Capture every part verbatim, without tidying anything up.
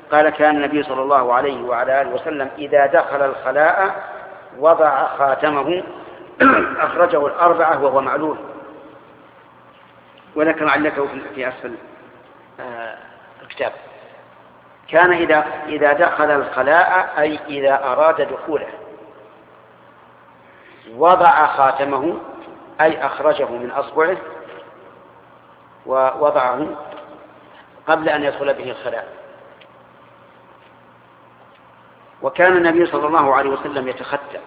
قال كان النبي صلى الله عليه وعلى آله وسلم إذا دخل الخلاء وضع خاتمه. أخرجه الأربعة وهو معلول، ولكن علقه في أسفل الكتاب. كان إذا إذا دخل الخلاء أي إذا أراد دخوله وضع خاتمه أي أخرجه من أصبعه ووضعه قبل أن يدخل به الخلاء. وكان النبي صلى الله عليه وسلم يتختم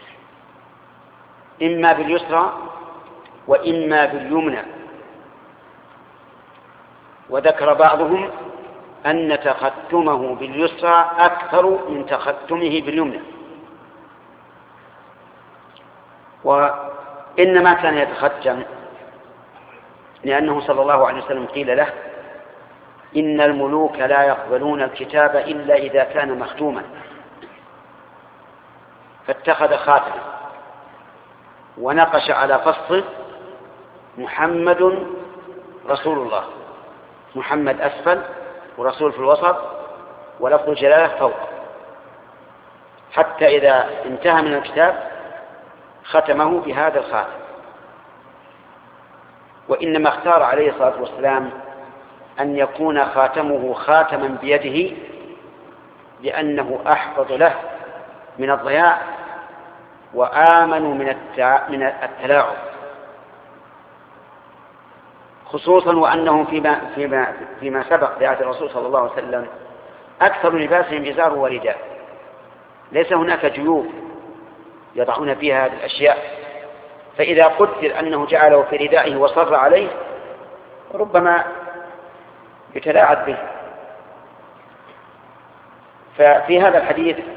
إما باليسرى وإما باليمنى، وذكر بعضهم أن تختمه باليسرى أكثر من تختمه باليمنى، وإنما كان يتختم لأنه صلى الله عليه وسلم قيل له إن الملوك لا يقبلون الكتاب إلا إذا كان مختوما، فاتخذ خاتما ونقش على فصه محمد رسول الله، محمد أسفل ورسول في الوسط ولفظ الجلالة فوق، حتى إذا انتهى من الكتاب ختمه بهذا الخاتم. وإنما اختار عليه الصلاة والسلام أن يكون خاتمه خاتما بيده لأنه أحفظ له من الضياع وآمن من التلاعب، خصوصا وأنه فيما, فيما, فيما سبق في عهد الرسول صلى الله عليه وسلم أكثر لباسهم إزار ورداء، ليس هناك جيوب يضعون فيها هذه الأشياء، فإذا قدر أنه جعله في ردائه وصر عليه ربما يتلاعب به. ففي هذا الحديث